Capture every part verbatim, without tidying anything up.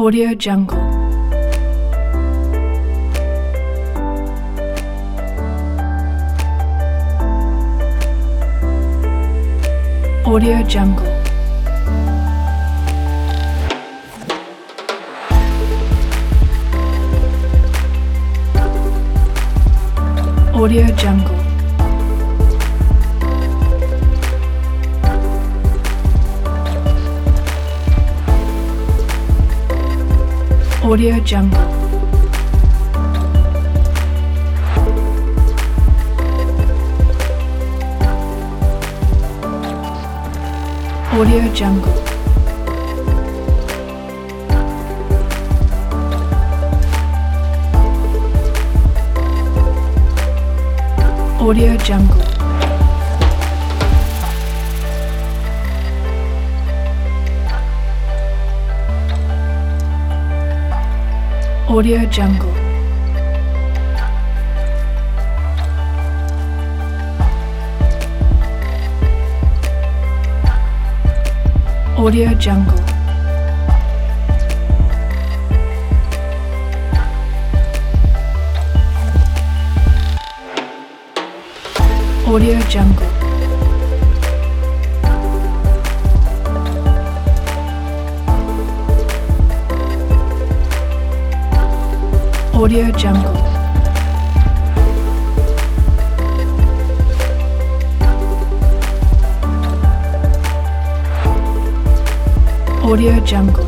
Audio Jungle. Audio Jungle. Audio Jungle. Audio Jungle. Audio Jungle. Audio Jungle. Audio Jungle. Audio Jungle. Audio Jungle. Audio Jungle. Audio Jungle.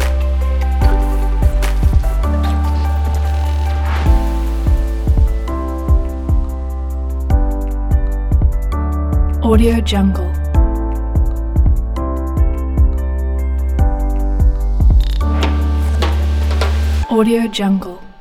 Audio Jungle. Audio Jungle.